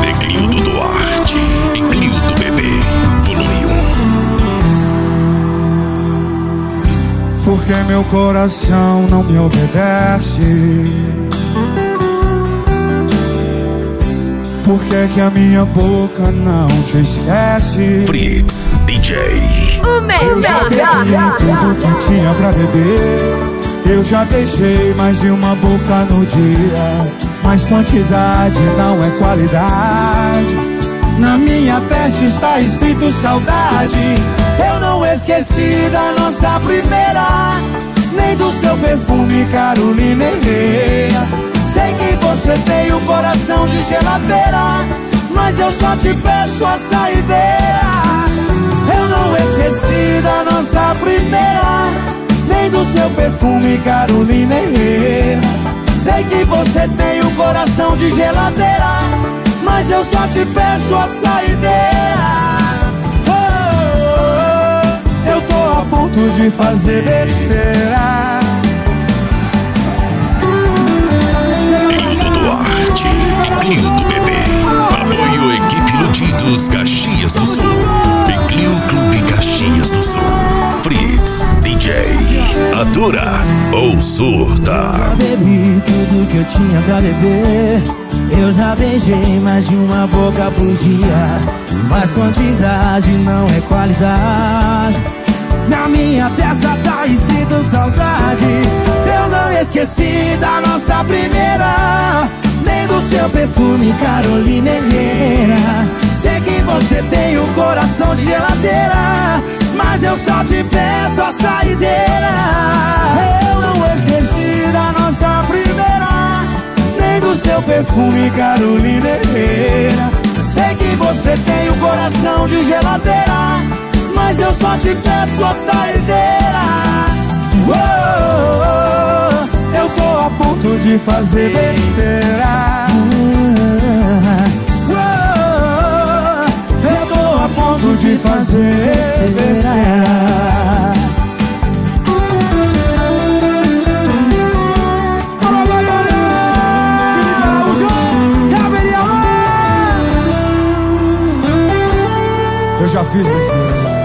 Eclildo Duarte, Eclildo Bebê, volume 1. Porque meu coração não me obedece? Por que a minha boca não te esquece? Fritz, DJ. Eu já bebi tudo que tinha pra beber. Eu já beijei mais de uma boca no dia, mas quantidade não é qualidade. Na minha testa está escrito saudade. Eu não esqueci da nossa primeira, nem do seu perfume Carolina Herrera. Sei que você tem um coração de geladeira, mas eu só te peço a saideira. Eu não esqueci da nossa primeira, nem do seu perfume Carolina Herrera. Sei que você tem um coração de geladeira, mas eu só te peço a saideira. Eu tô a ponto de fazer besteira. Eclildo Duarte, Eclildo Bebê. Apoio Equipe Luditos Caxias do Sul. Eclil Clube Caxias do Sul. Fritz, DJ. Atura ou surta? Já bebi tudo que eu tinha pra beber. Eu já beijei mais de uma boca por dia, mas quantidade não é qualidade. Na minha testa tá escrito saudade. Eu não esqueci da nossa primeira, nem do seu perfume Carolina Herrera. Sei que você tem um coração de geladeira, mas eu só te peço a saideira. Eu não esqueci da nossa primeira, nem do seu perfume Carolina Herrera. Sei que você tem um coração de geladeira, mas eu só te peço a saideira. Eu tô a ponto de fazer besteira. Eu tô a ponto de fazer besteira. Eu já fiz besteira.